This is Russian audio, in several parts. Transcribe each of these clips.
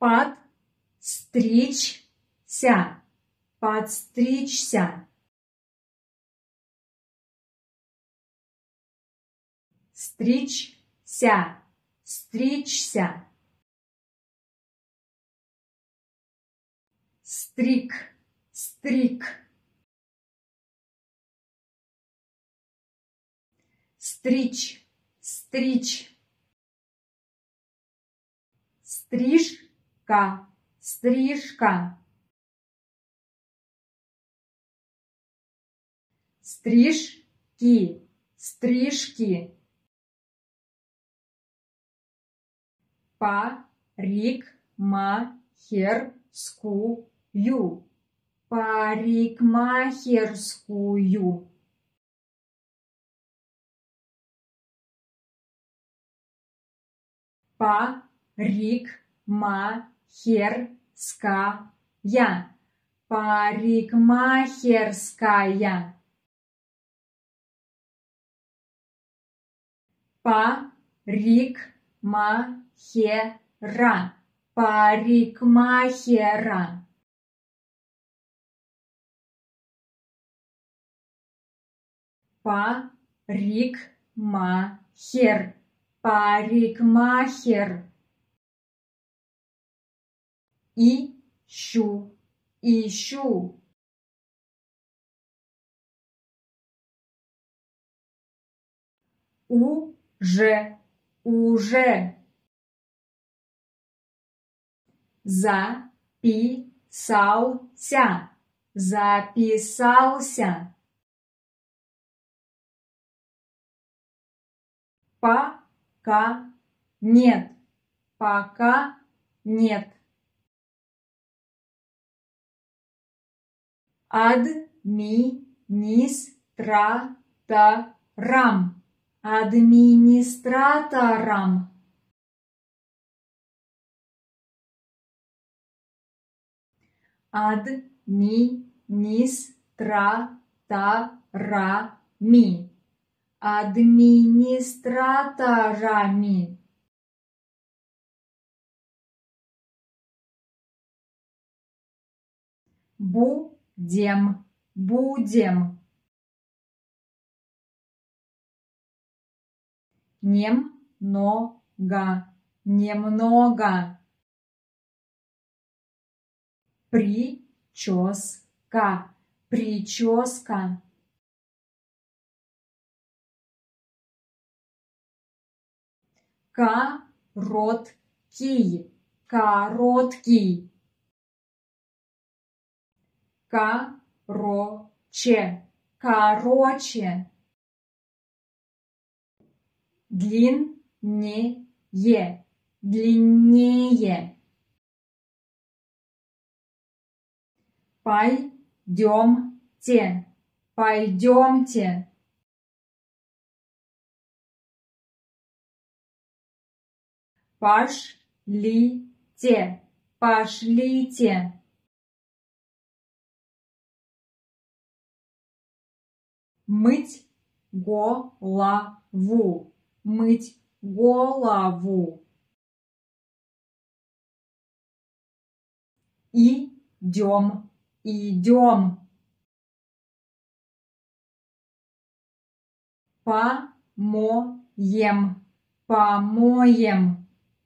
подстричься, подстричься. Стричься, стричься. Стриг, стриг. Стричь, стричь. Стрижка, стрижка. Стрижки, стрижки. Парикмахерскую, парикмахерскую. Парикмахерская, парикмахерская. Парикмахера, парикмахера. Парикмахер, парикмахер. Ищу, ищу. Уже, уже. Записался, записался. Пока нет, пока нет. Администраторам, администраторам. Администраторами, администраторами. Будем, будем. Немного, немного. Прическа, прическа. Короткий, короткий. Короче, короче. Длиннее, длиннее. Пойдемте, пойдемте. Пошлите, пошлите. Мыть голову, мыть голову. Идем, идем. Помоем, помоем.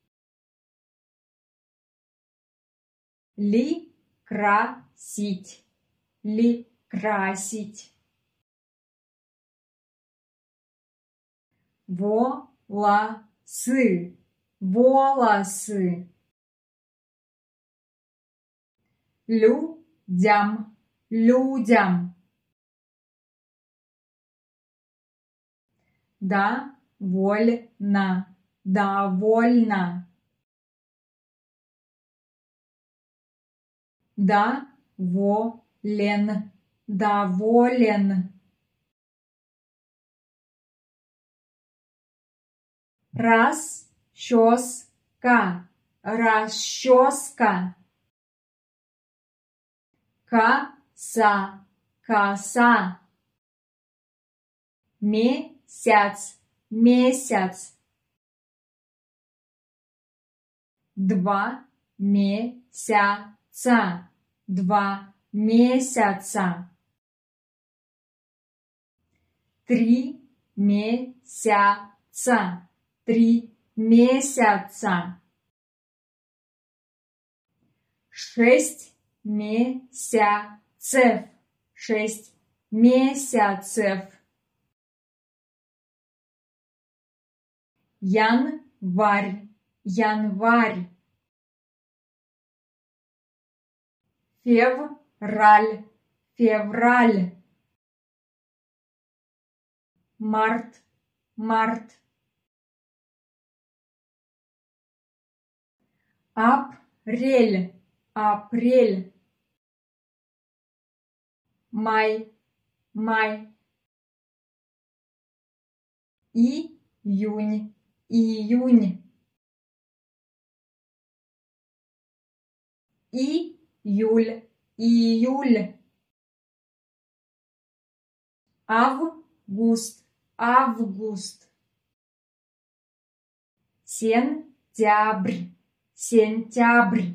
Красить, красить. Волосы, волосы. Людям, людям. Довольно, довольно. Доволен, доволен. Расческа, расческа. Коса, коса. Месяц, месяц. 2 месяца, 2 месяца. 3 месяца, 3 месяца. 6 месяцев, 6 месяцев. Январь, январь. Февраль, февраль. Март, март. Апрель, апрель. Май, май. Июнь, июнь. Июль, июль. Август, август. Сентябрь, сентябрь.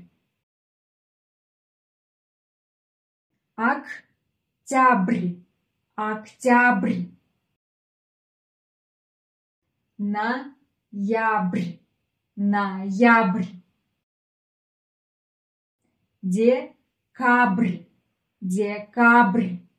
Октябрь, октябрь. Ноябрь, ноябрь. Декабрь, декабрь.